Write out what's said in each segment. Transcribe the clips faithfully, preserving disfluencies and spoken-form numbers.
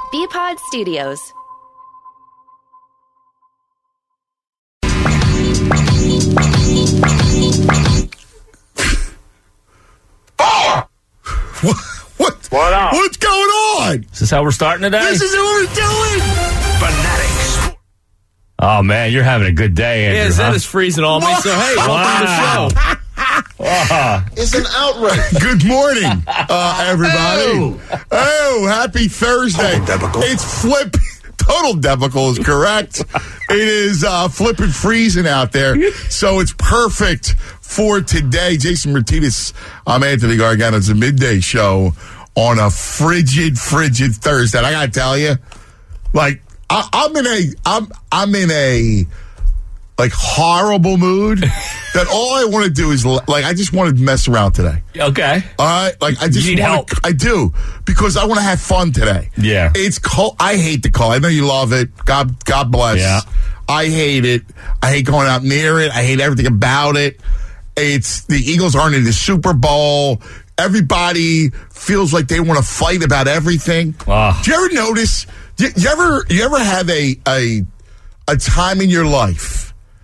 B-Pod Studios. Oh! What? What? What up? What's going on? Is this how we're starting today? This is what we're doing. Fanatics. Oh, man, you're having a good day, Andrew. Yeah, Zed huh? is freezing on me, so hey, welcome Wow. to the show. Oh. It's an outrage. Good morning, uh, everybody. Oh. oh, happy Thursday. Total It's flip. Total debacle is correct. It is uh, flipping freezing out there, so it's perfect for today. Jason Martinez, I'm Anthony Gargano. It's a midday show on a frigid, frigid Thursday. And I gotta tell you, like I, I'm in a, I'm, I'm in a like horrible mood. That all I want to do is like I just want to mess around today. Okay. All right, like I just You need wanna, help. I do because I want to have fun today. Yeah. It's cold. I hate the cold. I know you love it. God, God bless. Yeah. I hate it. I hate going out near it. I hate everything about it. It's the Eagles aren't in the Super Bowl. Everybody feels like they want to fight about everything. Ah. Do you ever notice? You, you ever you ever have a a a time in your life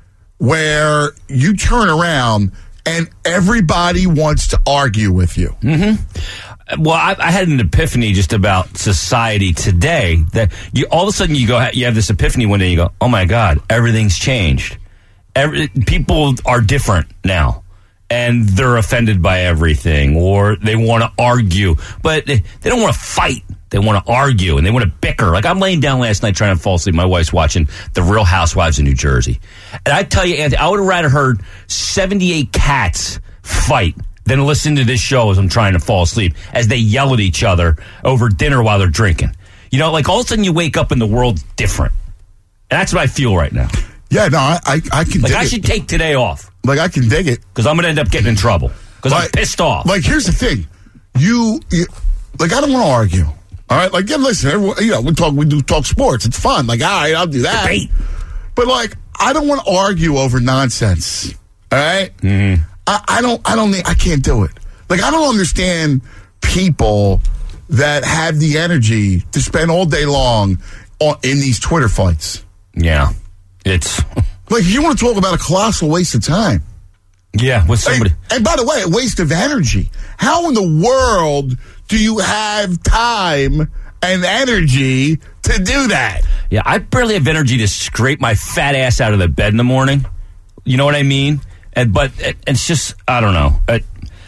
where you turn around and everybody wants to argue with you? Mm-hmm. Well, I, I had an epiphany just about society today that you all of a sudden you go, you have this epiphany one day, you go, oh my God, everything's changed. Every, people are different now. And they're offended by everything, or they want to argue, but they, they don't want to fight. They want to argue, and they want to bicker. Like, I'm laying down last night trying to fall asleep. My wife's watching The Real Housewives of New Jersey. And I tell you, Anthony, I would have rather heard seventy-eight cats fight than listen to this show as I'm trying to fall asleep, as they yell at each other over dinner while they're drinking. You know, like, all of a sudden you wake up and the world's different. And that's what I feel right now. Yeah, no, I I, I can Like, dig I it. should take today off. Like, I can dig it. Because I'm going to end up getting in trouble. Because I'm Like- pissed off. Like, here's the thing. You, you like, I don't want to argue. All right? Like, yeah, listen, everyone, you know, we talk, we do talk sports. It's fun. Like, all right, I'll do that. Debate. But, like, I don't want to argue over nonsense. All right? Mm-hmm. I, I don't, I don't, need, I can't do it. Like, I don't understand people that have the energy to spend all day long on, in these Twitter fights. Yeah. It's, Like, you want to talk about a colossal waste of time. yeah, with somebody. And, and by the way, a waste of energy. How in the world do you have time and energy to do that? Yeah, I barely have energy to scrape my fat ass out of the bed in the morning. You know what I mean? And But it, it's just, I don't know. It,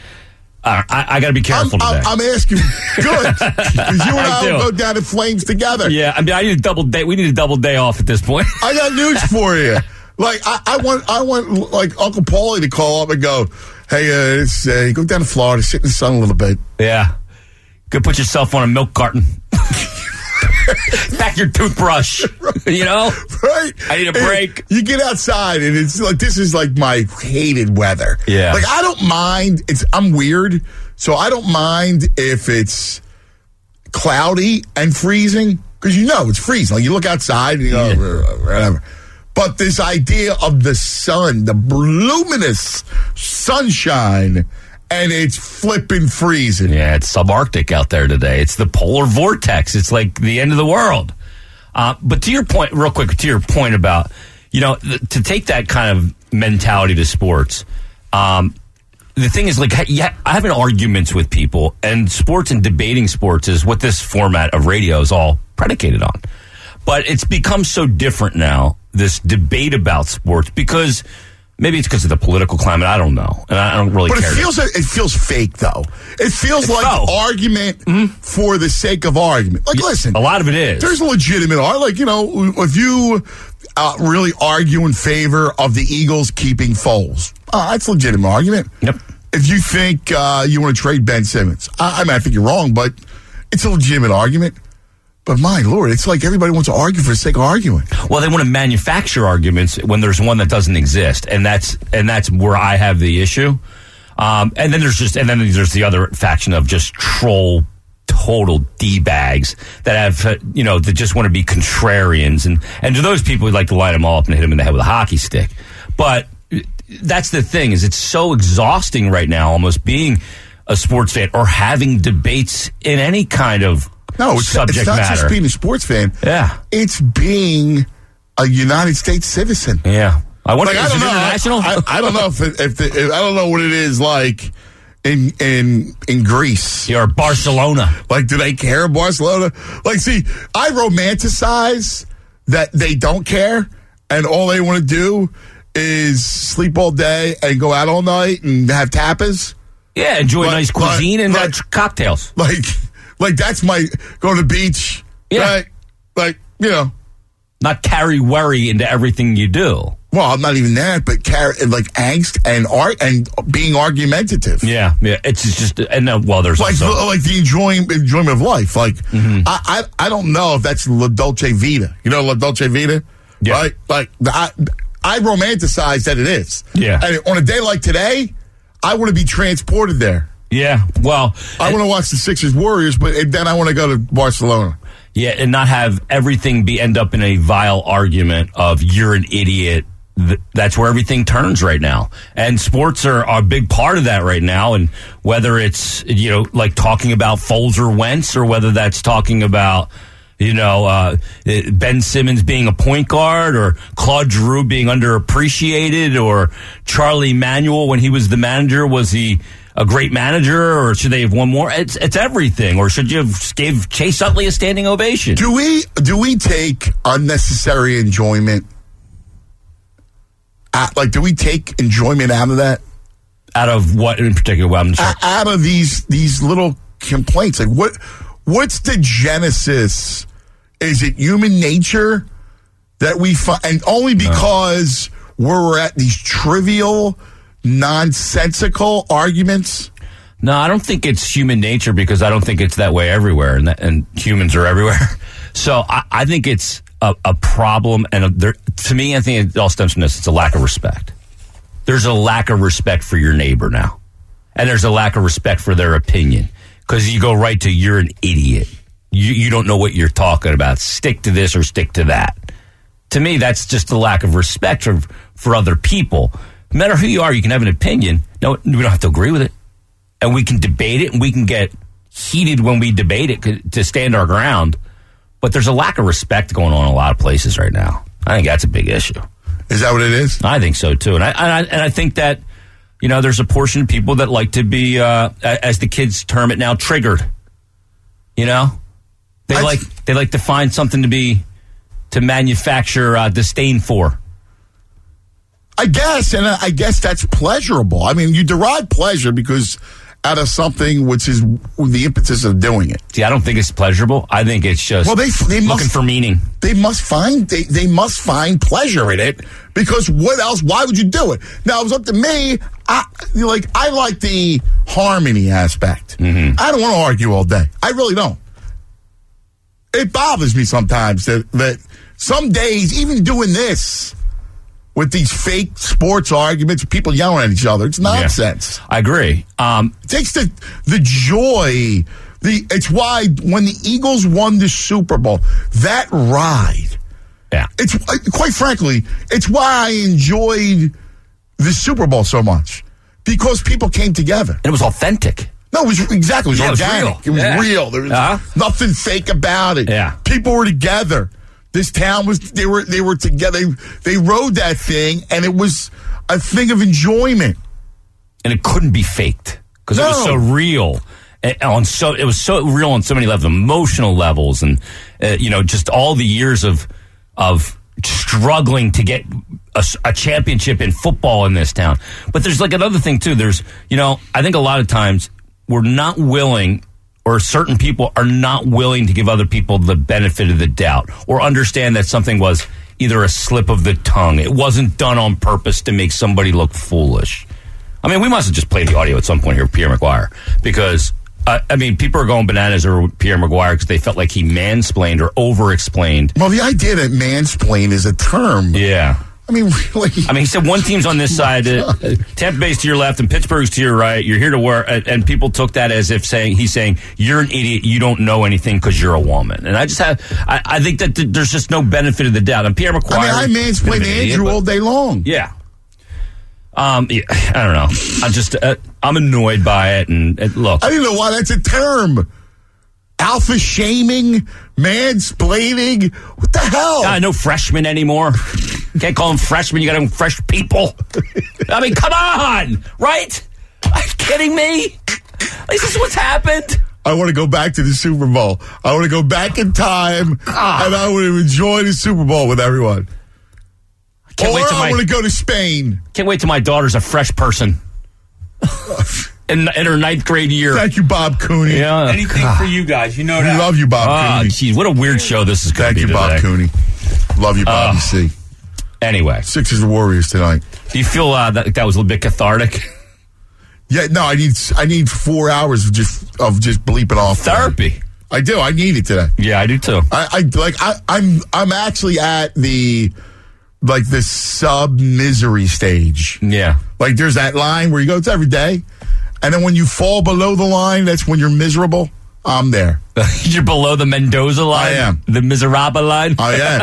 I, I, I got to be careful I'm, today. I'm, I'm asking, good, because you and I, I do. will go down in flames together. yeah, I mean, I need a double day. We need a double day off at this point. I got news for you. Like, I, I want, I want, like, Uncle Paulie to call up and go, hey, uh, it's, uh, go down to Florida, sit in the sun a little bit. Yeah. Go put yourself on a milk carton. Pack your toothbrush. You know? Right? I need a break. And you get outside, and it's like, this is like my hated weather. Yeah. Like, I don't mind. It's I'm weird, so I don't mind if it's cloudy and freezing, because you know it's freezing. Like, you look outside and you go, Yeah. whatever. But this idea of the sun, the luminous sunshine, and it's flipping freezing. Yeah, it's subarctic out there today. It's the polar vortex. It's like the end of the world. Uh, but to your point, real quick, to your point about, you know, th- to take that kind of mentality to sports, um, the thing is, like, yeah, I have an arguments with people, and sports and debating sports is what this format of radio is all predicated on. But it's become so different now, this debate about sports, because maybe it's because of the political climate. I don't know. And I don't really But care. it feels like, it feels fake, though. It feels It's like faux. argument for the sake of argument. Like, listen. A lot of it is. There's legitimate art. Like, you know, if you uh, really argue in favor of the Eagles keeping Foles, uh, that's a legitimate argument. Yep. If you think uh, you want to trade Ben Simmons, I, I mean, I think you're wrong, but it's a legitimate argument. But my Lord, it's like everybody wants to argue for the sake of arguing. Well, they want to manufacture arguments when there's one that doesn't exist, and that's and that's where I have the issue. Um, and then there's just and then there's the other faction of just troll, total d-bags that have uh, you know that just want to be contrarians, and and to those people, we'd like to line them all up and hit them in the head with a hockey stick. But that's the thing, is it's so exhausting right now, almost being a sports fan or having debates in any kind of No, it's, subject it's not matter. just being a sports fan. Yeah. It's being a United States citizen. Yeah. I wonder, Like, is I don't it know. international? I, I, I don't know if, it, if, the, if I don't know what it is like in in in Greece. Or Barcelona. Like, do they care, Barcelona? Like, see, I romanticize that they don't care, and all they want to do is sleep all day and go out all night and have tapas. Yeah, enjoy But- nice cuisine but- and but- uh, cocktails. Like, like that's my go to the beach. Yeah. Right? Like, you know. Not carry worry into everything you do. Well, I'm not even that, but carry like angst and art and being argumentative. Yeah, yeah. It's just, and uh, well, there's Like, also. like the enjoying, enjoyment of life. Like, Mm-hmm. I, I, I don't know if that's La Dolce Vita. You know La Dolce Vita? Yeah. Right? Like, I, I romanticize that it is. Yeah. And on a day like today, I want to be transported there. Yeah, well. I want to watch the Sixers Warriors, but then I want to go to Barcelona. Yeah, and not have everything be end up in a vile argument of you're an idiot. Th- That's where everything turns right now. And sports are, are a big part of that right now. And whether it's, you know, like talking about Foles or Wentz, or whether that's talking about, you know, uh, Ben Simmons being a point guard, or Claude Giroux being underappreciated, or Charlie Manuel when he was the manager, was he a great manager, or should they have won more? It's it's everything. Or should you have gave Chase Utley a standing ovation? Do we do we take unnecessary enjoyment? Out, like, do we take enjoyment out of that? Out of what in particular? Well, I'm sorry. O- Out of these these little complaints, like what what's the genesis? Is it human nature that we find, and only because we're at these trivial, nonsensical arguments? No, I don't think it's human nature, because I don't think it's that way everywhere, and that, and humans are everywhere. So I, I think it's a, a problem, and a, there, to me, I think it all stems from this. It's a lack of respect. There's a lack of respect for your neighbor now, and there's a lack of respect for their opinion, because you go right to you're an idiot. You you don't know what you're talking about. Stick to this or stick to that. To me, that's just a lack of respect for for other people. No matter who you are, you can have an opinion. No, we don't have to agree with it. And we can debate it, and we can get heated when we debate it to stand our ground. But there's a lack of respect going on in a lot of places right now. I think that's a big issue. Is that what it is? I think so, too. And I, and I, and I think that, you know, there's a portion of people that like to be, uh, as the kids term it now, triggered. You know? They I like th- they like to find something to be, to manufacture uh, disdain for. I guess, and I guess that's pleasurable. I mean, you derive pleasure because out of something which is the impetus of doing it. See, I don't think it's pleasurable. I think it's just Well, they they looking must for meaning. They must find they, they must find pleasure in it, because what else? Why would you do it? Now, if it was up to me, I like I like the harmony aspect. Mm-hmm. I don't want to argue all day. I really don't. It bothers me sometimes that that some days, even doing this with these fake sports arguments, people yelling at each other, it's nonsense. Yeah, I agree. Um, It takes the the joy. The it's why when the Eagles won the Super Bowl, that ride. yeah. It's quite frankly, it's why I enjoyed the Super Bowl so much, because people came together. And it was authentic. No, it was exactly. It was Yeah, it was organic. real. It was Yeah. real. There was Uh-huh. nothing fake about it. Yeah. People were together. This town was. They were. They were together. They, they rode that thing, and it was a thing of enjoyment. And it couldn't be faked, because it was No. so real. And on so it was so real on so many levels, emotional levels, and uh, you know, just all the years of of struggling to get a, a championship in football in this town. But there's like another thing too. There's, you know, I think a lot of times we're not willing, or certain people are not willing to give other people the benefit of the doubt, or understand that something was either a slip of the tongue. It wasn't done on purpose to make somebody look foolish. I mean, we must have just played the audio at some point here, Pierre McGuire, because uh, I mean, people are going bananas over Pierre McGuire because they felt like he mansplained or over-explained. Well, the idea that mansplain is a term. Yeah. I mean, really. I mean, he said one team's on this side, uh, Tampa Bay's to your left, and Pittsburgh's to your right. You're here to work, and, and people took that as if saying he's saying you're an idiot, you don't know anything because you're a woman. And I just have, I, I think that th- there's just no benefit of the doubt. And Pierre McGuire, I mean, I mansplain been an idiot, Andrew but- all day long. Yeah. Um, yeah, I don't know. I'm just, uh, I'm annoyed by it. And uh, look, I don't know why that's a term. alpha shaming, mansplaining. What the hell? Uh, no freshmen anymore. Can't call them freshmen. You got them fresh people. I mean, come on, right? Are you kidding me? Is this what's happened? I want to go back to the Super Bowl. I want to go back in time, ah. and I want to enjoy the Super Bowl with everyone. Can't or wait till I my, want to go to Spain. Can't wait till my daughter's a fresh person in, in her ninth grade year. Thank you, Bob Cooney. Yeah. Anything God. for you guys. You know that. We love you, Bob oh, Cooney. Geez, what a weird show this is going to be Thank you, today. Bob Cooney. Love you, Bobby uh, C. Anyway. Sixers and Warriors tonight. Do you feel uh, that that was a little bit cathartic? Yeah, no, I need I need four hours of just of just bleeping off therapy. Today. I do. I need it today. Yeah, I do too. I, I like. I, I'm I'm actually at the like the sub misery stage. Yeah, like there's that line where you go, it's every day, and then when you fall below the line, that's when you're miserable. I'm there. You're below the Mendoza line. I am. The Miserable line. I am.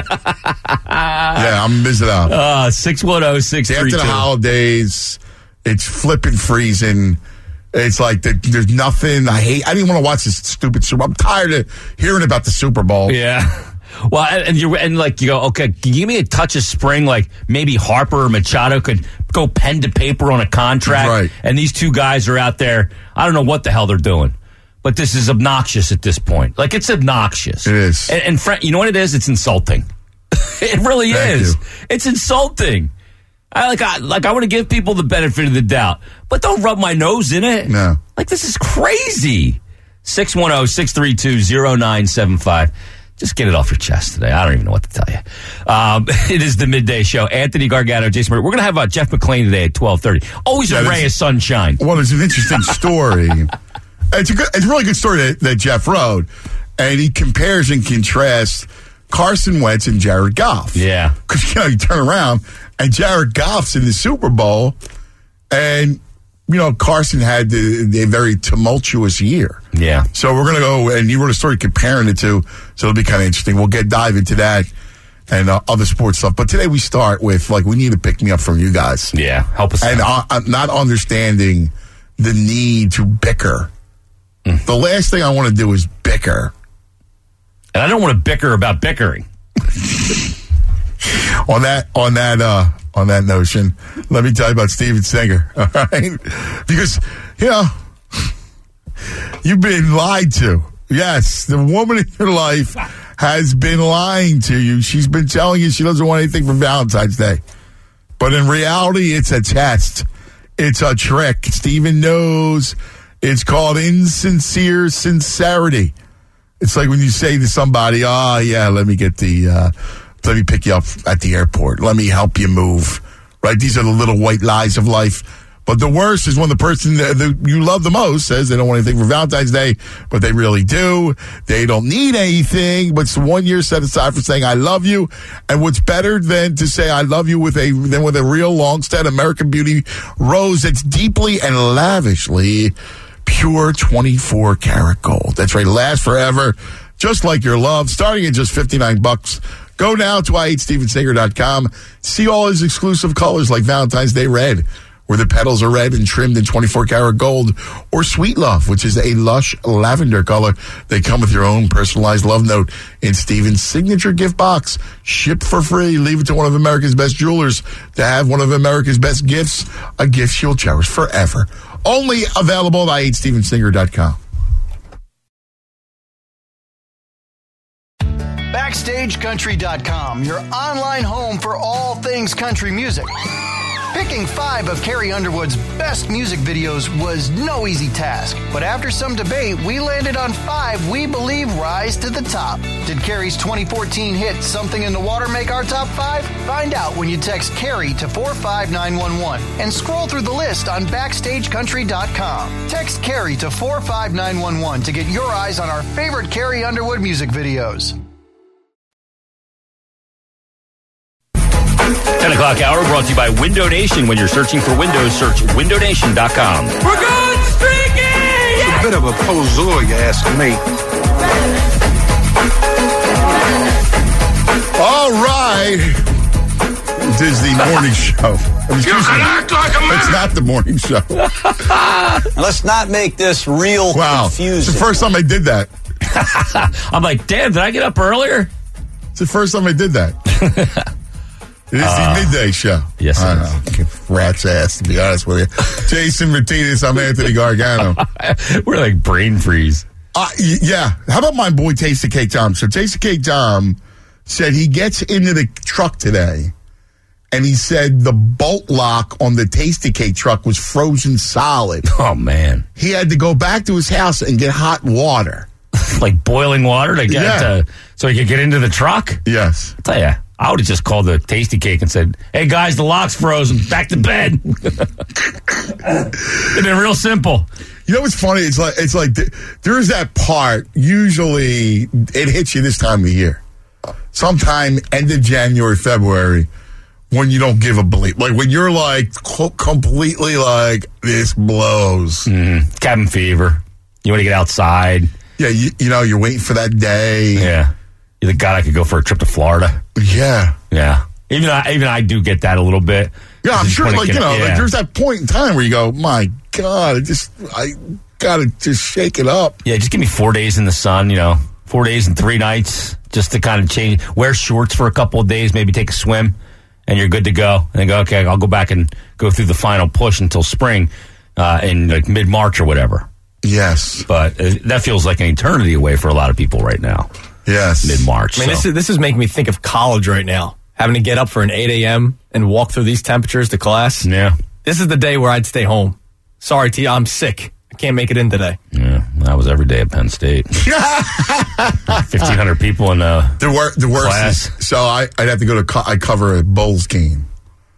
Yeah, I'm miserable. Uh, six one zero six three two. After the holidays. It's flipping freezing. It's like the, there's nothing. I hate. I didn't want to watch this stupid Super Bowl. I'm tired of hearing about the Super Bowl. Yeah. Well, and, and you and like you go, okay, can you give me a touch of spring? Like maybe Harper or Machado could go pen to paper on a contract. Right. And these two guys are out there. I don't know what the hell they're doing, but this is obnoxious at this point. Like it's obnoxious. It is. And, and friend, you know what it is? It's insulting. It really Thank is. You. It's insulting. I like I like I want to give people the benefit of the doubt, but don't rub my nose in it. No. Like this is crazy. six one zero, six three two, zero nine seven five. Just get it off your chest today. I don't even know what to tell you. Um, it is the midday show. Anthony Gargano, Jason Murray. We're going to have uh, Jeff McClain today at twelve thirty. Always yeah, a ray of sunshine. Well, it's an interesting story. It's a good, it's a really good story that, that Jeff wrote, and he compares and contrasts Carson Wentz and Jared Goff. Yeah. Because, you know, you turn around, and Jared Goff's in the Super Bowl, and, you know, Carson had the, the very tumultuous year. Yeah. So we're going to go, and you wrote a story comparing the two, so it'll be kind of interesting. We'll get dive into that and uh, other sports stuff. But today we start with, like, we need to pick me up from you guys. Yeah, help us and out. And uh, not understanding the need to bicker. Mm. The last thing I want to do is bicker. And I don't want to bicker about bickering. on that, on that, uh, on that notion, let me tell you about Steven Singer. All right, because you know you've been lied to. Yes, the woman in your life has been lying to you. She's been telling you she doesn't want anything for Valentine's Day, but in reality, it's a test. It's a trick. Steven knows. It's called insincere sincerity. It's like when you say to somebody, oh, yeah, let me get the, uh, let me pick you up at the airport. Let me help you move. Right? These are the little white lies of life. But the worst is when the person that, that you love the most says they don't want anything for Valentine's Day, but they really do. They don't need anything, but it's one year set aside for saying, I love you. And what's better than to say, I love you with a, than with a real long-standing American Beauty rose that's deeply and lavishly pure twenty-four karat gold. That's right. Lasts forever. Just like your love. Starting at just fifty-nine bucks. Go now to I hate Steven Singer dot com. See all his exclusive colors like Valentine's Day Red, where the petals are red and trimmed in twenty-four karat gold, or Sweet Love, which is a lush lavender color. They come with your own personalized love note in Steven's signature gift box. Shipped for free. Leave it to one of America's best jewelers to have one of America's best gifts, a gift she'll cherish forever. Only available at I hate Steven Singer dot com. Backstage Country dot com, your online home for all things country music. Picking five of Carrie Underwood's best music videos was no easy task, but after some debate, we landed on five we believe rise to the top. Did Carrie's twenty fourteen hit Something in the Water make our top five? Find out when you text Carrie to four five nine one one and scroll through the list on Backstage Country dot com. Text Carrie to four five nine one one to get your eyes on our favorite Carrie Underwood music videos. ten o'clock hour brought to you by Window Nation. When you're searching for Windows, search window nation dot com. We're going streaking! Yeah! A bit of a poseur, you ask me. All right. It is the morning show. You can act like a man. It's not the morning show. Let's not make this real Wow. confusing. It's the first time I did that. I'm like, damn, did I get up earlier? It's the first time I did that. It is uh, the midday show. Yes, I it know. Rat's ass, to be honest with you. Jason Martinez, I'm Anthony Gargano. We're like brain freeze. Uh, y- yeah. How about my boy Tasty Cake Tom? So Tasty Cake Tom said he gets into the truck today, and he said the bolt lock on the Tasty Cake truck was frozen solid. Oh, man. He had to go back to his house and get hot water. Like boiling water to get Yeah. to, so he could get into the truck? Yes. I'll tell you, I would have just called the Tasty Cake and said, hey, guys, the lock's frozen. Back to bed. And they're real simple. You know what's funny? It's like it's like th- there's that part. Usually, it hits you this time of year, sometime end of January, February, when you don't give a bleep. Like when you're like co- completely like this blows. Mm, cabin fever. You want to get outside. Yeah, you, you know you're waiting for that day. Yeah, you're the God I could go for a trip to Florida. Yeah, yeah. Even I, even I do get that a little bit. Yeah, I'm sure. Like get, you know, yeah. like there's that point in time where you go, my God, I just I gotta just shake it up. Yeah, just give me four days in the sun. You know, four days and three nights, just to kind of change. Wear shorts for a couple of days, maybe take a swim, and you're good to go. And then go, okay, I'll go back and go through the final push until spring, uh, in like mid March or whatever. Yes, but uh, that feels like an eternity away for a lot of people right now. Yes, mid March. I mean, so. this is this is making me think of college right now. Having to get up for an eight a.m. and walk through these temperatures to class. Yeah. This is the day where I'd stay home. Sorry, T, I'm sick. I can't make it in today. Yeah, that was every day at Penn State. fifteen hundred people in uh, the, wor- the worst class. Is, so I, I'd have to go to, co- I cover a Bulls game.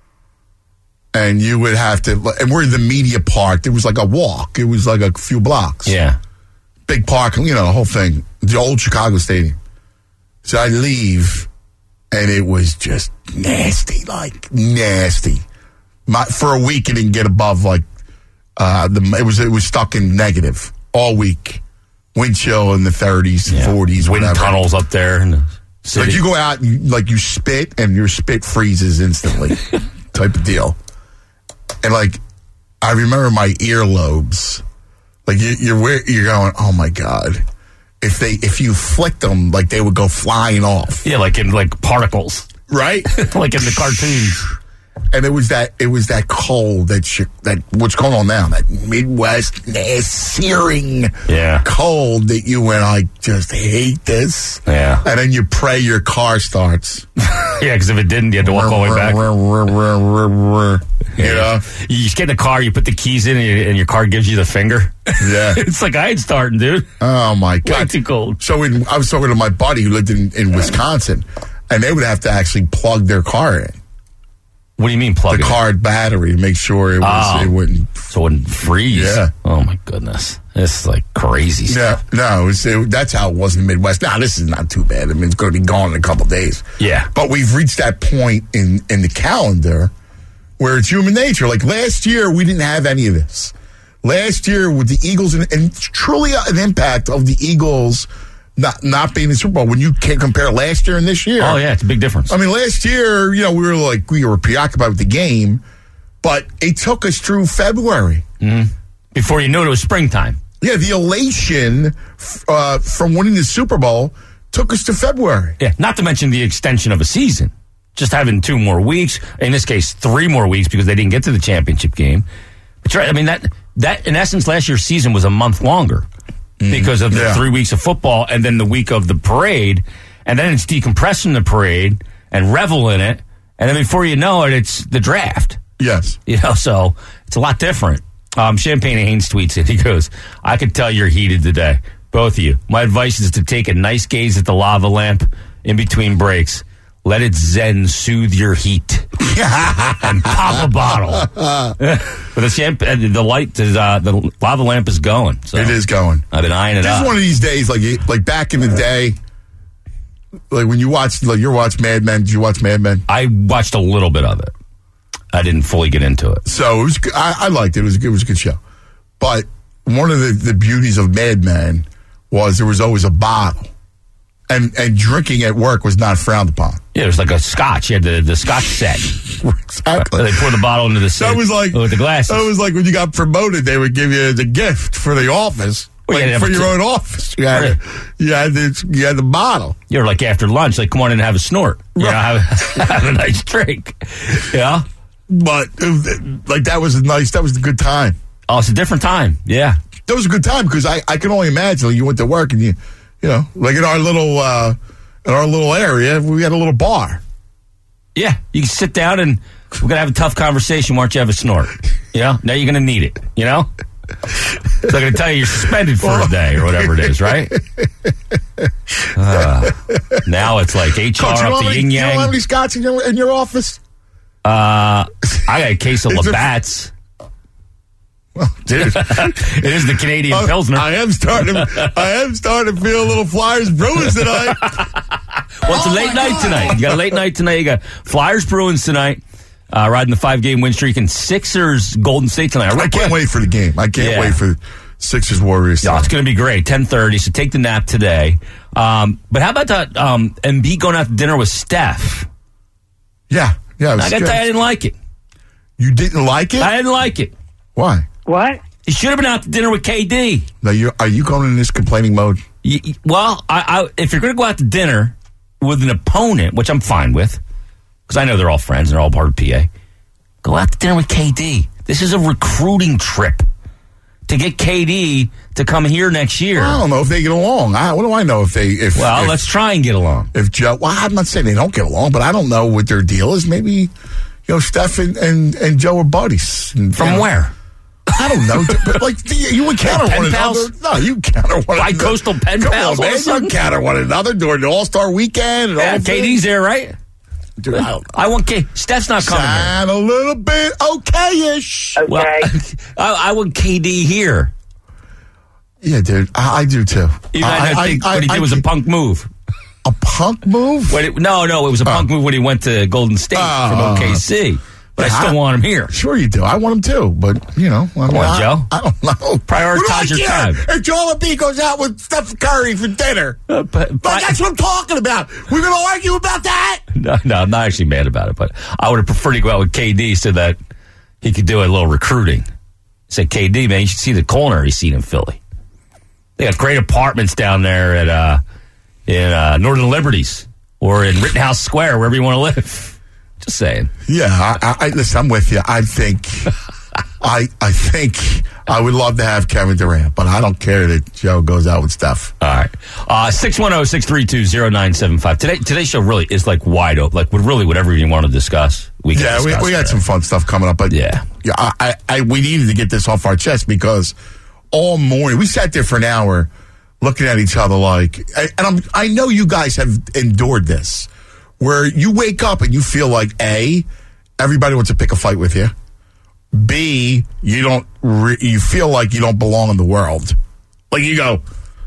And you would have to, and we're in the media park. There was like a walk. It was like a few blocks. Yeah. Big park, you know, the whole thing. The old Chicago Stadium. So I leave. And it was just nasty, like nasty. My, for a week, it didn't get above like uh, the. It was it was stuck in negative all week. Wind chill in the thirties, yeah. forties, wind whatever. tunnels up there. In the city. Like you go out, and you, like you spit, and your spit freezes instantly, type of deal. And like, I remember my earlobes. Like you, you're you're going, oh my God. If they, if you flicked them, like they would go flying off. Yeah, like in like particles, right? Like in the cartoons. And it was that, it was that cold that sh- that what's going on now? That Midwest searing yeah. cold that you went, I just hate this. Yeah. And then you pray your car starts. Yeah, because if it didn't, you had to walk all the way back. You know, you just get in the car, you put the keys in, and, you, and your car gives you the finger. Yeah, it's like I ain't starting, dude. Oh my God, way too cold. So when I was talking to my buddy who lived in, in Wisconsin, and they would have to actually plug their car in. What do you mean plug the it car battery to make sure it was oh, it wouldn't so it wouldn't freeze? Yeah. Oh my goodness, this is like crazy stuff. Yeah, no, it was, it, that's how it was in the Midwest. Now this is not too bad. I mean, it's going to be gone in a couple of days. Yeah, but we've reached that point in in the calendar where it's human nature. Like last year, we didn't have any of this. Last year with the Eagles, and, and truly an impact of the Eagles not not being in the Super Bowl. When you can compare last year and this year, oh yeah, it's a big difference. I mean, last year, you know, we were like we were preoccupied with the game, but it took us through February mm-hmm. before you knew it, it was springtime. Yeah, the elation uh, from winning the Super Bowl took us to February. Yeah, not to mention the extension of a season. Just having two more weeks, in this case, three more weeks because they didn't get to the championship game. But right, I mean, that, that in essence, last year's season was a month longer mm, because of the yeah. three weeks of football and then the week of the parade. And then it's decompressing the parade and revel in it. And then before you know it, it's the draft. Yes. You know, so it's a lot different. Um, Champagne Haynes tweets it. He goes, I could tell you're heated today, both of you. My advice is to take a nice gaze at the lava lamp in between breaks. Let it zen soothe your heat and pop a bottle. But the champagne, the light, is, uh, the lava lamp is going. So it is going. I've been eyeing it This up. is one of these days, like like back in the day, like when you watched, like you watched Mad Men. Did you watch Mad Men? I watched a little bit of it. I didn't fully get into it. So it was. I, I liked it. It was. It was a good show. But one of the, the beauties of Mad Men was there was always a bottle. And and drinking at work was not frowned upon. Yeah, it was like a scotch. You had the, the scotch set. Exactly. They pour the bottle into the set. That was like with the glasses. That was like when you got promoted, they would give you the gift for the office. Well, like yeah, for but- your own office. You had, Right. you, had the, you had the bottle. You're like after lunch, like come on in and have a snort. You know, have, have a nice drink. Yeah. But uh, like that was a nice, that was a good time. Oh, it's a different time. Yeah. That was a good time because I, I can only imagine like, you went to work and you, you know, like in our little, uh, in our little area, we had a little bar. Yeah. You can sit down and we're going to have a tough conversation. Why don't you have a snort? You know, now you're going to need it, you know? So I'm going to tell you you're suspended for a day or whatever it is, right? Uh, now it's like H R Coach, you up know the how many- yin you know how yang. many Scots in your, in your office? Uh, I got a case of Is it- Labatt's. Well, dude. It is the Canadian Uh, Pilsner. I am starting. I am starting to feel a little Flyers Bruins tonight. Well, it's a Oh, late my night God. tonight. You got a late night tonight. You got Flyers Bruins tonight, uh, riding the five game win streak, and Sixers Golden State tonight. Real I can't quick. wait for the game. I can't Yeah. wait for Sixers Warriors. Yeah, it's going to be great. ten thirty. So take the nap today. Um, but how about that? Um, Embiid going out to dinner with Steph. yeah, yeah. It was I got to good. tell you, I didn't like it. You didn't like it? I didn't like it. Why? What? He should have been out to dinner with K D. Now, you are you going in this complaining mode? Y- y- Well, I, I, if you're going to go out to dinner with an opponent, which I'm fine with, because I know they're all friends and they're all part of P A, go out to dinner with K D. This is a recruiting trip to get K D to come here next year. I don't know if they get along. I, what do I know if they? If Well, if, let's try and get along. if Joe. Well, I'm not saying they don't get along, but I don't know what their deal is. Maybe you know, Steph and and, and Joe are buddies. And, From you know, where? I don't know. But like you encounter Pen one pals? another. No, you encounter one another. Bi-coastal pen Come pals on, all of a man. You sudden? encounter one another during the All Star weekend. And Yeah, all K D's there, right? Dude, I don't know. I want K. Steph's not coming here. Sound a little bit okay-ish. Okay. Well, I, I want K D here. Yeah, dude, I, I do too. Even I, I, think what he did was a punk move. a punk move. When it, no, no, it was a punk move when he went to Golden State Oh. from O K C. But I Yeah, still I- want him here. Sure you do. I want him too, but you know, I, Come on, I, Joe. I don't know. Prioritize What do I your care time. If Joel Embiid goes out with Steph Curry for dinner, Uh, but, like, but- that's what I'm talking about. We're gonna argue about that. no, no, I'm not actually mad about it. But I would have preferred to go out with K D so that he could do a little recruiting. Say, K D, man, you should see the culinary scene in Philly. They got great apartments down there at uh, in uh, Northern Liberties or in Rittenhouse Square, wherever you want to live. Just saying. Yeah, I, I, I listen. I'm with you. I think, I, I think I would love to have Kevin Durant, but I don't care that Joe goes out with Steph. All right. Uh, six one zero, six three two, zero nine seven five. Today, today's show really is like wide open. Like, really, whatever you want to discuss, we can Yeah, we, discuss we got today. some fun stuff coming up, but Yeah. yeah, I, I, I, we needed to get this off our chest because all morning we sat there for an hour looking at each other like, and I'm, I know you guys have endured this, where you wake up and you feel like A, everybody wants to pick a fight with you. B, you don't, re- you feel like you don't belong in the world. Like you go,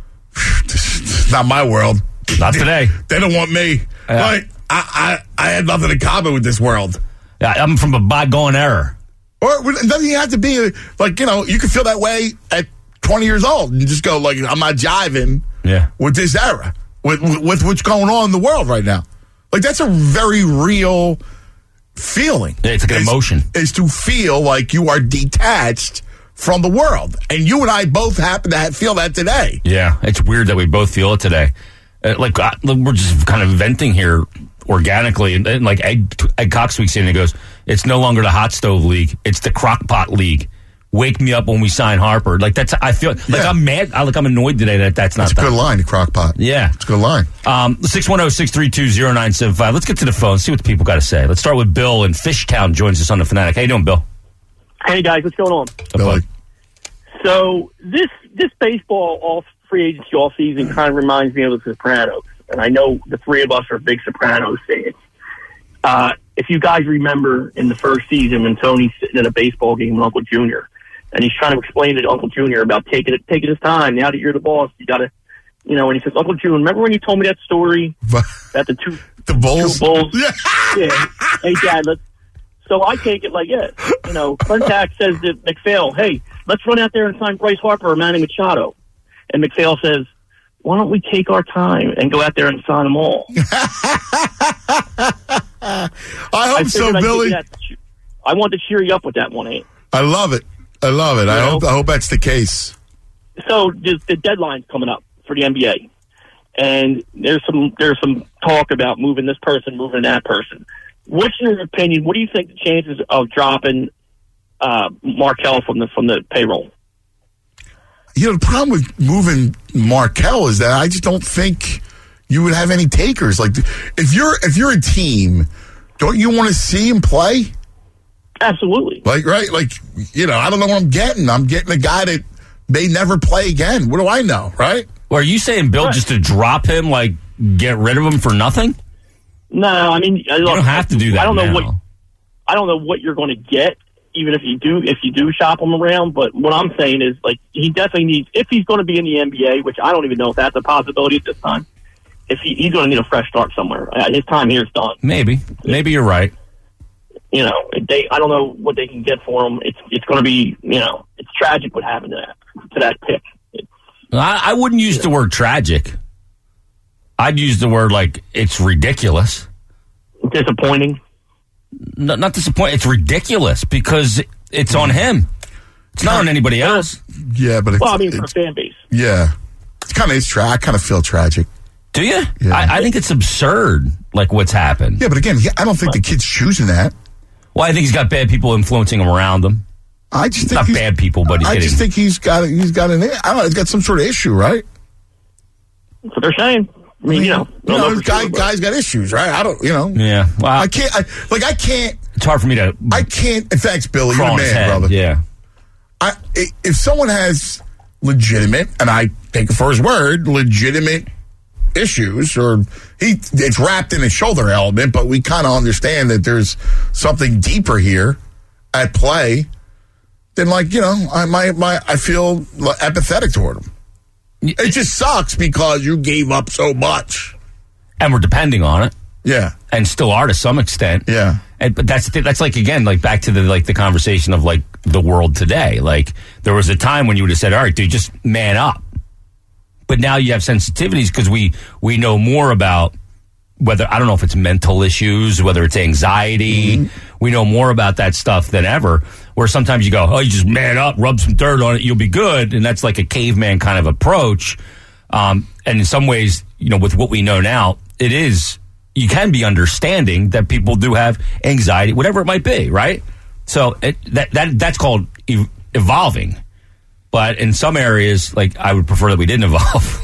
this is not my world. Not today. They don't want me. Yeah. Like I, I, I had nothing in common with this world. Yeah, I'm from a bygone era. Or it doesn't even have to be a, like, you know, you can feel that way at twenty years old and just go like, I'm not jiving Yeah. with this era, with, with, with what's going on in the world right now. Like, that's a very real feeling. Yeah, it's like an Is- emotion. Is to feel like you are detached from the world. And you and I both happen to have, feel that today. Yeah, it's weird that we both feel it today. Uh, like uh, we're just kind of venting here organically, and, and like Ed, Ed Cox weeks in, and he goes, "It's no longer the hot stove league; it's the crock pot league." Wake me up when we sign Harper. Like that's, I feel like Yeah. I'm mad. I like I'm annoyed today that that's not It's a that. good line, the crock pot. Yeah. It's a good line. Um, six one zero, six three two, zero nine seven five. Let's get to the phone. See what the people got to say. Let's start with Bill in Fishtown. Joins us on the Fanatic. How you doing, Bill? Hey guys, what's going on? Billy. So this this baseball off free agency off season kind of reminds me of the Sopranos, and I know the three of us are big Sopranos fans. Uh, if you guys remember in the first season when Tony's sitting at a baseball game with Uncle Junior, and he's trying to explain to Uncle Junior about taking it taking his time. Now that you're the boss, you got to, you know. And he says, Uncle Junior, remember when you told me that story about the two The Bulls. two bulls? Yeah. Yeah. Hey, Dad, let's. So I take it like, yeah, you know, Clintac says to McPhail, hey, let's run out there and sign Bryce Harper or Manny Machado. And McPhail says, why don't we take our time and go out there and sign them all? I hope so, figured I'd give Billy. you that to cheer- I want to cheer you up with that one, eh? I love it. I love it. I You know? hope I hope that's the case. so just the deadline's coming up for the N B A, and there's some there's some talk about moving this person, moving that person. What's your opinion? What do you think the chances of dropping uh, Markelle from the from the payroll? You know, the problem with moving Markelle is that I just don't think you would have any takers. Like, if you're if you're a team, don't you want to see him play? Absolutely. Like, right? Like, you know, I don't know what I'm getting. I'm getting a guy that may never play again. What do I know, right? Well, are you saying, Bill, Right. just to drop him, like, get rid of him for nothing? No, I mean, You don't have to do that I don't know now. what I don't know what you're going to get, even if you do if you do shop him around. But what I'm saying is, like, he definitely needs, if he's going to be in the N B A, which I don't even know if that's a possibility at this time. If he, he's going to need a fresh start somewhere, uh, his time here is done. Maybe. Maybe you're right. You know, they I don't know what they can get for him. It's it's going to be, you know, it's tragic what happened to that to that pick. It's, I, I wouldn't use the word tragic. I'd use the word, like, it's ridiculous. disappointing. No, not disappointing. It's ridiculous because it's on him. It's not on anybody else. Yeah, but it's, Well, I mean, for a it's, fan base. yeah, it's kind of it's tra- I kind of feel tragic. Do you? Yeah. I, I think it's absurd, like, what's happened. Yeah, but again, he, I don't think the kid's choosing that. Well, I think he's got bad people influencing him around him. I just think Not he's- bad people, but he's I getting... just think he's got he's got an I don't know he's got some sort of issue, right? That's what they're saying. I mean, you know, You don't know, know this for guy sure, but- guy's got issues, right? I don't, you know. Yeah. Well, I can't. I, like I can't. it's hard for me to I can't. In fact, Billy, you're crawl a on his man, head. brother. Yeah. I, if someone has legitimate, and I take it for his word, legitimate issues, or he it's wrapped in a shoulder element, but we kind of understand that there's something deeper here at play. Then, like you know, I my my I feel apathetic toward him. It just sucks because you gave up so much. And we're depending on it. Yeah, And still are to some extent. yeah. And, but that's that's like again like back to the like the conversation of like the world today. Like there was a time when you would have said, "All right, dude, just man up." But now you have sensitivities because we we know more about whether I don't know if it's mental issues, whether it's anxiety. Mm-hmm. We know more about that stuff than ever. Where sometimes you go, "Oh, you just man up, rub some dirt on it, you'll be good," and that's like a caveman kind of approach. Um, and in some ways, you know, with what we know now, it is. You can be understanding that people do have anxiety, whatever it might be, right? So it, that that that's called ev- evolving. But in some areas, like I would prefer that we didn't evolve.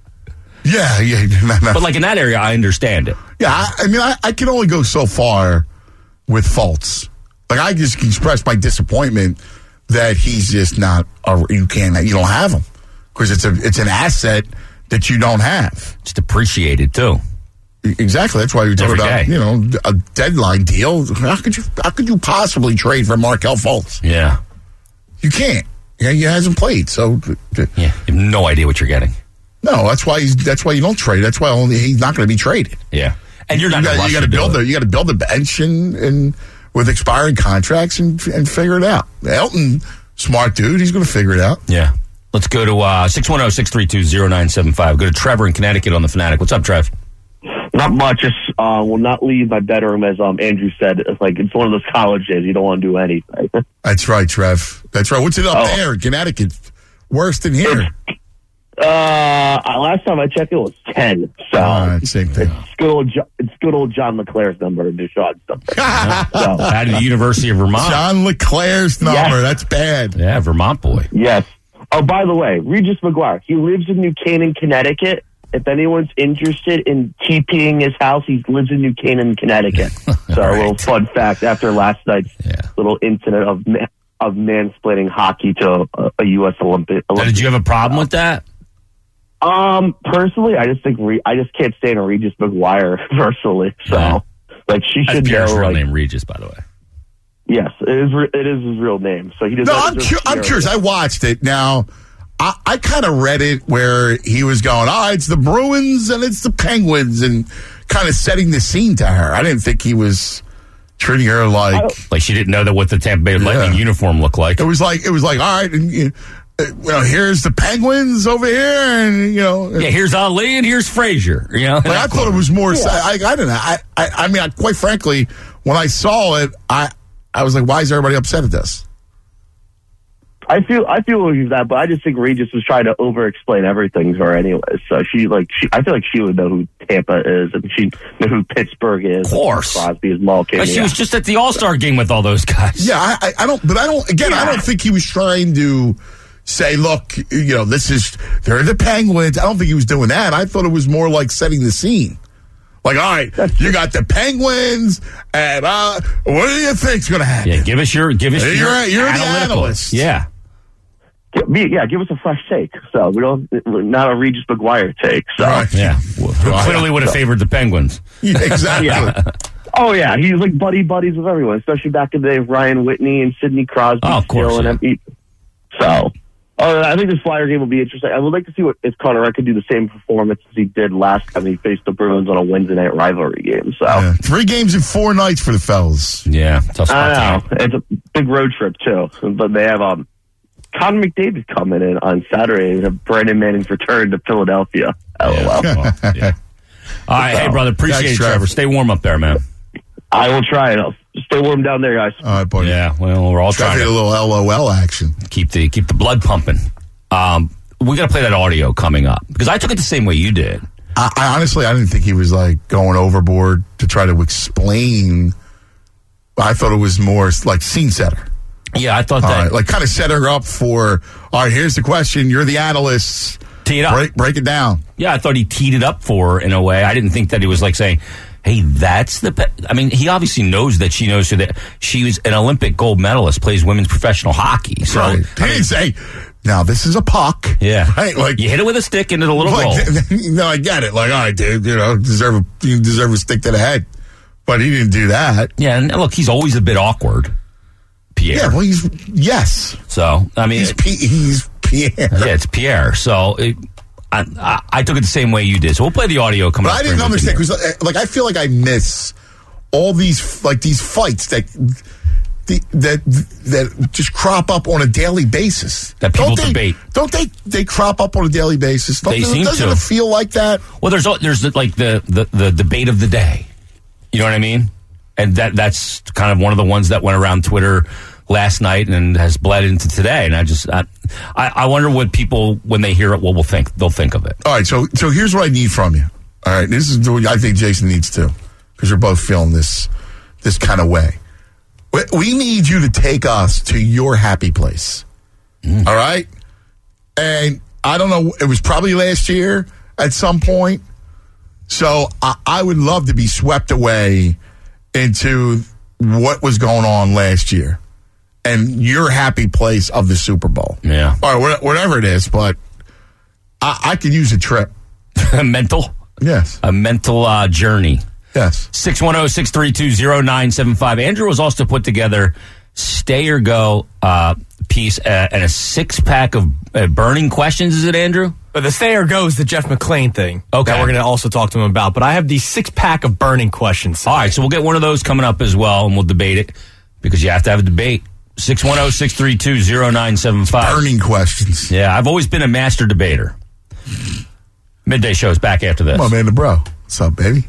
Yeah, yeah. No, no. But like in that area, I understand it. Yeah, I, I mean, I, I can only go so far with faults. Like, I just express my disappointment that he's just not, a, you can't, you don't have him. Because it's a, it's an asset that you don't have. It's depreciated too. Exactly. That's why you're talking Every about, day. you know, a deadline deal. How could you, how could you possibly trade for Markelle Fultz? Yeah, You can't. Yeah, he hasn't played. So, yeah. You have no idea what you're getting. no, that's why he's, that's why you don't trade. That's why only he's not going to be traded. Yeah, and you're not. You in a got, rush you got to to do build it. the you got to build the bench and, and with expiring contracts and and figure it out. Elton, smart dude, he's going to figure it out. Yeah. Let's go to uh, six one zero, six three two, zero nine seven five. Go to Trevor in Connecticut on the Fanatic. What's up, Trev? Not much. Just uh, will not leave my bedroom, as um Andrew said. It's like it's one of those college days. You don't want to do anything. That's right, Trev. That's right. What's it up Oh. there in Connecticut? Worse than here. Uh, last time I checked, it was ten. So All right, same thing. it's good old. Jo- It's good old John LeClaire's number to Deshaun something. So Out of the University of Vermont. John LeClaire's number. Yes. That's bad. Yeah, Vermont boy. yes. Oh, by the way, Regis McGuire. He lives in New Canaan, Connecticut. If anyone's interested in TPing his house, he lives in New Canaan, Connecticut. So a little fun fact after last night's Yeah. little incident of ma- of mansplaining hockey to a, a U S Olympic. Now, did you have a problem with that? Um, personally, I just think Re- I just can't stand a Regis McGuire personally. So, Yeah. like, she That's should Pierre's know. real Like, name, Regis, by the way. yes, it is. Re- it is his real name. So he does. No, not I'm, deserve cu- I'm Pierre. curious. I watched it. Now, I, I kind of read it where he was going, oh, it's the Bruins and it's the Penguins, and kind of setting the scene to her. I didn't think he was treating her like. Like she didn't know that what the Tampa Bay Lightning Yeah. uniform looked like. It was like, it was like, all right, and, you know, uh, you know, here's the Penguins over here, and, you know. Yeah, here's Ali and here's Frazier. You know, Like, I thought it was more. I, I don't know. I, I, I mean, I, quite frankly, when I saw it, I, I was like, "Why is everybody upset at this?" I feel I feel like that, but I just think Regis was trying to over-explain everything to her anyway. So she like she, I feel like she would know who Tampa is, and she know who Pittsburgh is. Of course, Crosby is Malkin. But she yeah. was just at the All Star game with all those guys. Yeah, I, I, I don't. But I don't. Again, yeah. I don't think he was trying to say, "Look, you know, this is they're the Penguins." I don't think he was doing that. I thought it was more like setting the scene. Like, all right, you got the Penguins, and uh, what do you think's going to happen? Yeah, give us your give us you're, your you're the analytical. analyst. Yeah. Yeah, give us a fresh take. So we don't, not a Regis McGuire take. So right. Yeah, well, who clearly would have favored the Penguins. Yeah, exactly. yeah. Oh yeah, he's like buddy buddies with everyone, especially back in the day of Ryan Whitney and Sidney Crosby. Oh, of course. And yeah. So, uh, I think this Flyer game will be interesting. I would like to see what if Connor could do the same performance as he did last time he faced the Bruins on a Wednesday night rivalry game. So yeah. Three games in four nights for the fellas. Yeah, tough spot. I know it's a big road trip too, but they have um. Connor McDavid coming in on Saturday and have Brandon Manning's return to Philadelphia. LOL. Yeah. Well, yeah. All right, hey, brother. Appreciate Thanks, it, Trevor. Trevor. Stay warm up there, man. I will try it. I'll stay warm down there, guys. All right, buddy. Yeah, well, we're all Try trying to to get a little L O L action. keep the keep the blood pumping. Um, we got to play that audio coming up because I took it the same way you did. I, I honestly, I didn't think he was like going overboard to try to explain. I thought it was more like scene setter. Yeah, I thought All that. right, like kind of set her up for, all right, here's the question. You're the analyst. Tee it up. Break, break it down. Yeah, I thought he teed it up for her in a way. I didn't think that he was like saying, hey, that's the... Pe-. I mean, he obviously knows that she knows who that she was an Olympic gold medalist, plays women's professional hockey. So, Right. He didn't say, now this is a puck. yeah. Right? Like, you hit it with a stick into the little goal. like, no, I get it. Like, all right, dude, you know, deserve a, you deserve a stick to the head. But he didn't do that. Yeah, and look, he's always a bit awkward, Pierre. Yeah, well, he's, yes. So, I mean... He's, P, he's Pierre. Yeah, it's Pierre. So, it, I, I, I took it the same way you did. So, we'll play the audio coming But up. I didn't understand, because, like, I feel like I miss all these, like, these fights that... The, that that just crop up on a daily basis. That people don't they, debate. Don't they? They crop up on a daily basis. Don't They they seem doesn't to. it feel like that? Well, there's there's like the, the, the debate of the day. You know what I mean? And that that's kind of one of the ones that went around Twitter last night and has bled into today. And I just I, I wonder what people, when they hear it, what will think they'll think of it. All right, so so here's what I need from you. All right, this is what I think Jason needs too, because you're both feeling this this kind of way. We, we need you to take us to your happy place. Mm. All right, and I don't know. It was probably last year at some point. So I, I would love to be swept away into what was going on last year and your happy place of the Super Bowl. Yeah. Or whatever it is, but I, I could use a trip. A mental? Yes. A mental uh, journey. Yes. six one zero, six three two, zero nine seven five. Andrew has also put together Stay or Go uh, piece uh, and a six-pack of uh, burning questions. Is it, Andrew? But the Stay or Go is the Jeff McClain thing. Okay. That we're going to also talk to him about. But I have these six-pack of burning questions. All right, so we'll get one of those coming up as well, and we'll debate it because you have to have a debate. six one zero, six three two, zero nine seven five. Burning questions. Yeah, I've always been a master debater. Midday show is back after this. Come on, man, the bro. What's up, baby?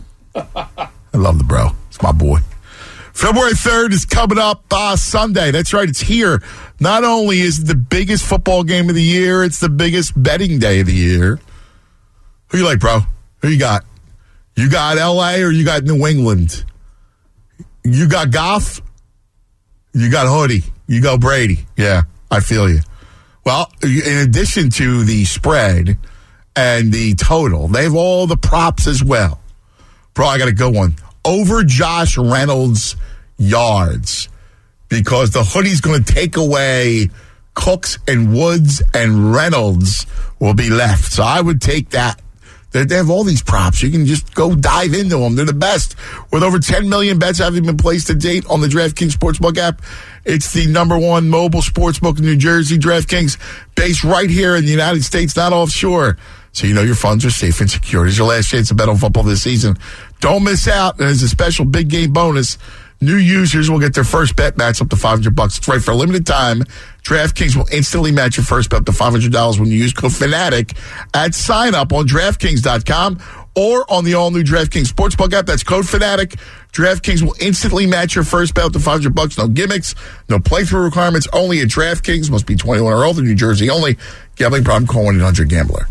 I love the bro. It's my boy. February third is coming up uh, Sunday. That's right. It's here. Not only is it the biggest football game of the year, it's the biggest betting day of the year. Who you like, bro? Who you got? You got L A or you got New England? You got Goff? You got Hoodie? You go Brady? Yeah, I feel you. Well, in addition to the spread and the total, they have all the props as well. Bro, I got a good one. Over Josh Reynolds' yards, because the Hoodie's going to take away Cooks and Woods, and Reynolds will be left. So I would take that. They have all these props. You can just go dive into them. They're the best. With over ten million bets having been placed to date on the DraftKings Sportsbook app, it's the number one mobile sportsbook in New Jersey. DraftKings, based right here in the United States, not offshore. So you know your funds are safe and secure. It's your last chance to bet on football this season. Don't miss out. There's a special big game bonus. New users will get their first bet match up to five hundred bucks. It's right for a limited time. DraftKings will instantly match your first bet up to five hundred dollars when you use code FANATIC at sign up on DraftKings dot com or on the all-new DraftKings Sportsbook app. That's code Fanatic. DraftKings will instantly match your first bet up to five hundred bucks. No gimmicks, no playthrough requirements, only at DraftKings. Must be twenty-one or older, New Jersey only. Gambling problem, call one eight hundred gambler.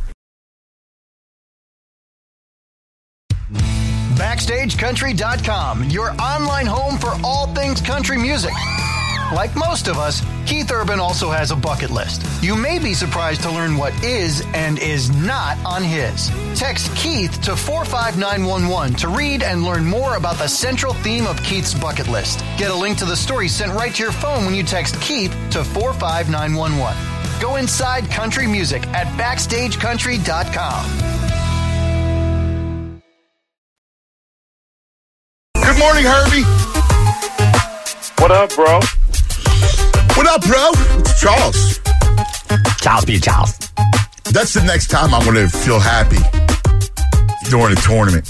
Backstage Country dot com, your online home for all things country music. Like most of us, Keith Urban also has a bucket list. You may be surprised to learn what is and is not on his. Text Keith to four five nine one one to read and learn more about the central theme of Keith's bucket list. Get a link to the story sent right to your phone when you text Keith to four five nine one one. Go inside country music at Backstage Country dot com. Good morning, Herbie. What up, bro? What up, bro? It's Charles. Charles be Charles. That's the next time I'm going to feel happy during a tournament.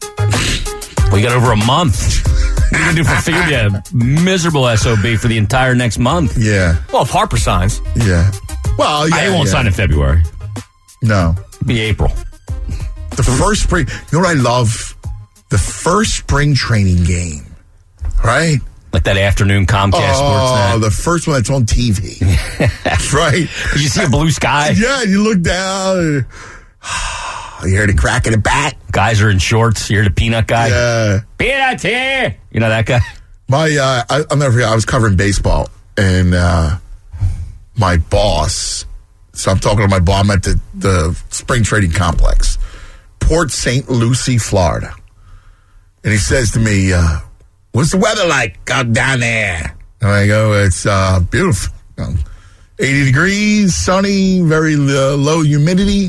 We got over a month. What are you going to do for figure? Yeah, miserable S O B for the entire next month. Yeah. Well, if Harper signs. Yeah. Well, yeah. I won't yeah. sign in February. No. It'll be April. The first spring. You know what I love? The first spring training game. Right? Like that afternoon Comcast oh, Sportsnet. The first one that's on T V. Right? Did you see a blue sky? Yeah, you look down. You hear the crack of the bat. Guys are in shorts. You hear the peanut guy? Yeah. Peanut here. You know that guy? My, uh, I, I'll never forget, I was covering baseball, and uh, my boss, so I'm talking to my boss, I'm at the, the spring training complex, Port Saint Lucie, Florida. And he says to me, uh, what's the weather like out down there? And I go, it's uh, beautiful. You know, eighty degrees, sunny, very uh, low humidity.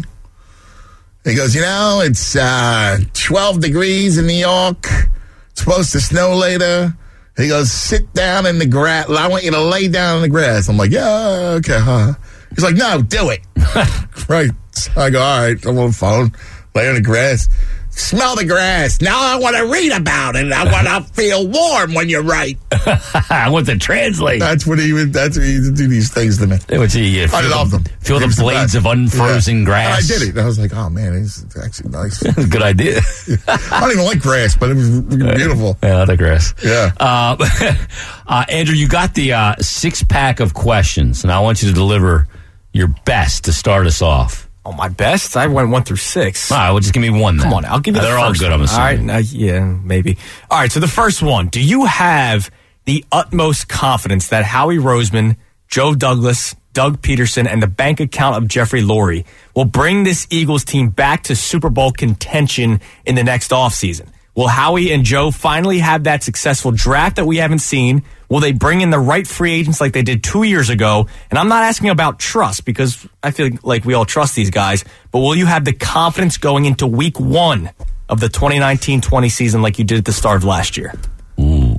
He goes, you know, it's uh, twelve degrees in New York. It's supposed to snow later. He goes, sit down in the grass. I want you to lay down in the grass. I'm like, yeah, okay, huh? He's like, no, do it. Right. So I go, all right, I'm on the phone, lay on the grass. Smell the grass. Now I want to read about it. I want to feel warm when you write. I want to translate. That's what he would. That's what he would do these things to me. What you, you I love them. Feel the blades the of unfrozen yeah. grass. And I did it. And I was like, oh man, it's actually nice. Good idea. I don't even like grass, but it was beautiful. Yeah, I like grass. Yeah. Uh, uh, Andrew, you got the uh, six pack of questions, and I want you to deliver your best to start us off. Oh, my best? I went one through six. All right, well, just give me one then. Come on, I'll give you the They're first all good, one. I'm assuming. All right, uh, yeah, maybe. All right, so the first one. Do you have the utmost confidence that Howie Roseman, Joe Douglas, Doug Peterson, and the bank account of Jeffrey Lurie will bring this Eagles team back to Super Bowl contention in the next offseason? Will Howie and Joe finally have that successful draft that we haven't seen? Will they bring in the right free agents like they did two years ago? And I'm not asking about trust because I feel like we all trust these guys, but will you have the confidence going into week one of the twenty nineteen twenty season like you did at the start of last year? Ooh.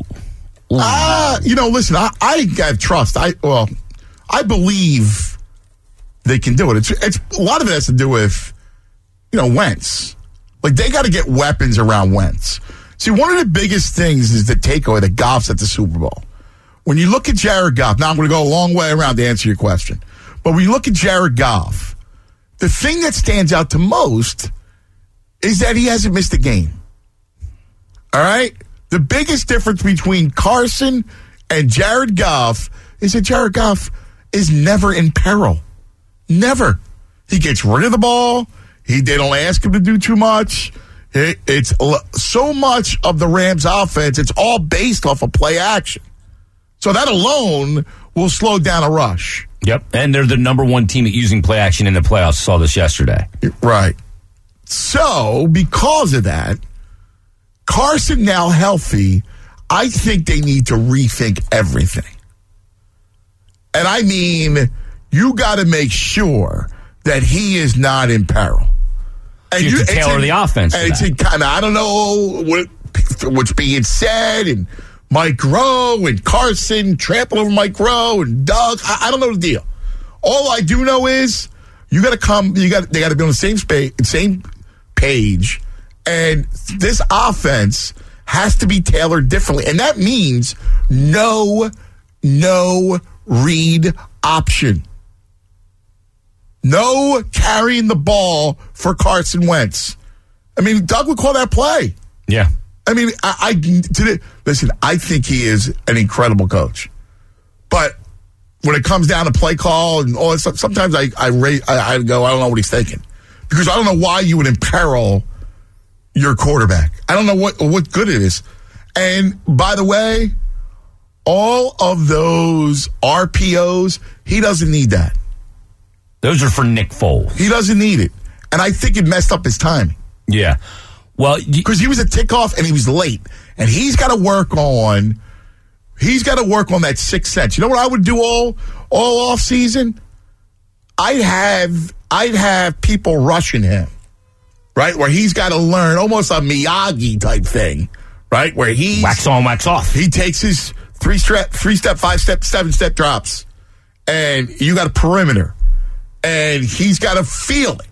Uh, you know, listen, I, I have trust. I Well, I believe they can do it. It's, it's a lot of it has to do with, you know, Wentz. Like, they got to get weapons around Wentz. See, one of the biggest things is the takeaway that Goff's at the Super Bowl. When you look at Jared Goff, now I'm going to go a long way around to answer your question, but when you look at Jared Goff, the thing that stands out to most is that he hasn't missed a game. All right? The biggest difference between Carson and Jared Goff is that Jared Goff is never in peril. Never. He gets rid of the ball. He, they don't ask him to do too much. It, it's so much of the Rams offense, it's all based off of play action. So that alone will slow down a rush. Yep, and they're the number one team at using play action in the playoffs. Saw this yesterday. Right. So because of that, Carson now healthy, I think they need to rethink everything. And I mean, you got to make sure that he is not in peril. And you have to tailor in, the offense. And it's in kind of, I don't know what, what's being said, and Mike Rowe and Carson trample over Mike Rowe and Doug. I, I don't know the deal. All I do know is you got to come. You got they got to be on the same space, same page, and this offense has to be tailored differently, and that means no, no read option. No carrying the ball for Carson Wentz. I mean, Doug would call that play. Yeah. I mean, I, I today, listen, I think he is an incredible coach. But when it comes down to play call and all that stuff, sometimes I, I, I, I go, I don't know what he's thinking. Because I don't know why you would imperil your quarterback. I don't know what, what good it is. And by the way, all of those R P Os, he doesn't need that. Those are for Nick Foles. He doesn't need it. And I think it messed up his timing. Yeah. Well, because he was a tick-off and he was late. And he's got to work on, he's got to work on that sixth sense. You know what I would do all, all off season? I'd have, I'd have people rushing him, right? Where he's got to learn almost a Miyagi type thing, right? Where he wax on, wax off. He takes his three step, three step, five step, seven step drops, and you got a perimeter, and he's got to feel it.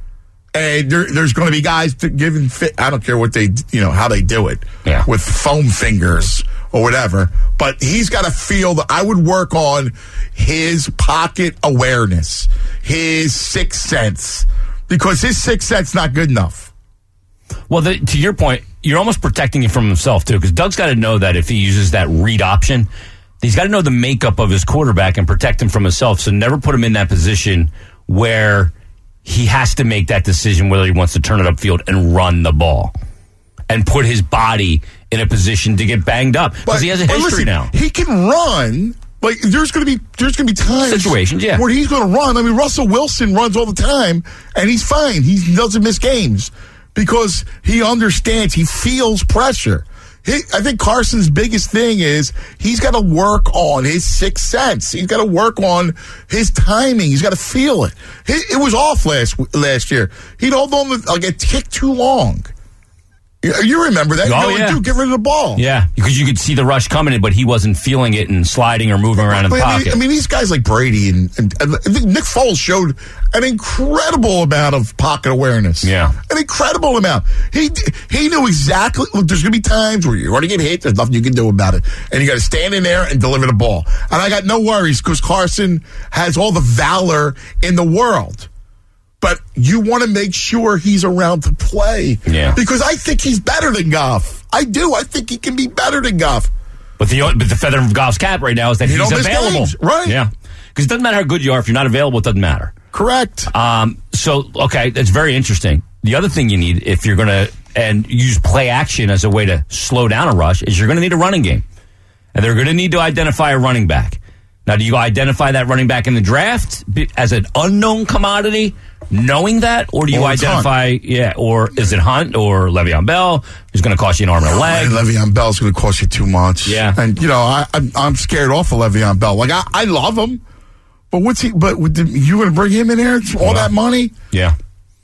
And there, there's going to be guys giving fit. I don't care what they, you know, how they do it, yeah. with foam fingers or whatever. But he's got to feel that. I would work on his pocket awareness, his sixth sense, because his sixth sense not good enough. Well, the, to your point, you're almost protecting him from himself too, because Doug's got to know that if he uses that read option, he's got to know the makeup of his quarterback and protect him from himself. So never put him in that position where he has to make that decision whether he wants to turn it upfield and run the ball and put his body in a position to get banged up because he has a history listen, now. He can run. Like there's going to be there's going to be times situations, yeah, where he's going to run. I mean, Russell Wilson runs all the time, and he's fine. He doesn't miss games because he understands. He feels pressure. He, I think Carson's biggest thing is he's got to work on his sixth sense. He's got to work on his timing. He's got to feel it. He, it was off last last year. He'd hold on to like, a tick too long. You, you remember that? Oh, you know, yeah. Dude, get rid of the ball. Yeah, because you could see the rush coming in, but he wasn't feeling it and sliding or moving around in the I mean, pocket. I mean, these guys like Brady and, and, and I think Nick Foles showed an incredible amount of pocket awareness. Yeah. An incredible amount. He he knew exactly, look, there's going to be times where you're going to get hit. There's nothing you can do about it. And you got to stand in there and deliver the ball. And I got no worries because Carson has all the valor in the world. But you want to make sure he's around to play. Yeah. Because I think he's better than Goff. I do. I think he can be better than Goff. But the but the feather of Goff's cap right now is that He he's don't miss available. games, right. Yeah. Because it doesn't matter how good you are. If you're not available, it doesn't matter. Correct. Um, so, okay, that's very interesting. The other thing you need, if you're going to and use play action as a way to slow down a rush, is you're going to need a running game. And they're going to need to identify a running back. Now, do you identify that running back in the draft as an unknown commodity, knowing that? Or do you Or it's identify, Hunt. yeah, or is it Hunt or Le'Veon Bell, who's going to cost you an arm and a leg? And Le'Veon Bell's going to cost you too much. Yeah. And, you know, I, I'm, I'm scared off of Le'Veon Bell. Like, I, I love him. But what's he, but with the, you going to bring him in there? All that money? Yeah.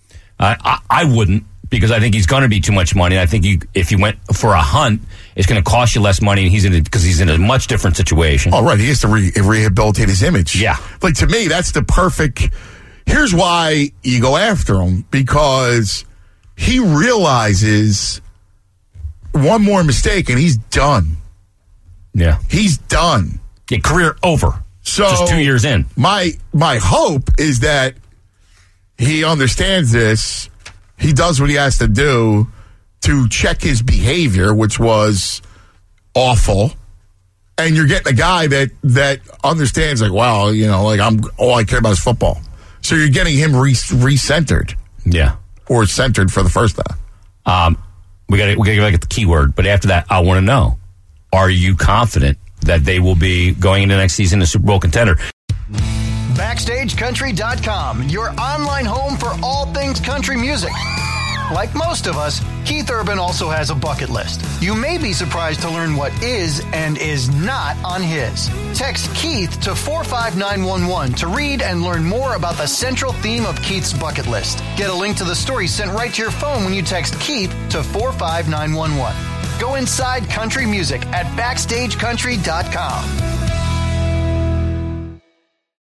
I, I, I wouldn't, because I think he's going to be too much money. I think you, if you went for a Hunt, it's going to cost you less money, and he's in because he's in a much different situation. Oh, right. He has to re- rehabilitate his image. Yeah. Like, to me, that's the perfect. Here's why you go after him, because he realizes one more mistake and he's done. Yeah. He's done. Yeah, career over. So just two years in. My my hope is that he understands this. He does what he has to do to check his behavior, which was awful. And you're getting a guy that that understands, like, wow, you know, like I'm all I care about is football. So you're getting him re- re-centered. Yeah. Or centered for the first time. Um, we got we got to get back at the keyword, but after that, I want to know: are you confident that they will be going into next season a Super Bowl contender? Backstage Country dot com, your online home for all things country music. Like most of us, Keith Urban also has a bucket list. You may be surprised to learn what is and is not on his. Text Keith to four five nine one one to read and learn more about the central theme of Keith's bucket list. Get a link to the story sent right to your phone when you text Keith to four five nine one one. Go inside country music at Backstage Country dot com.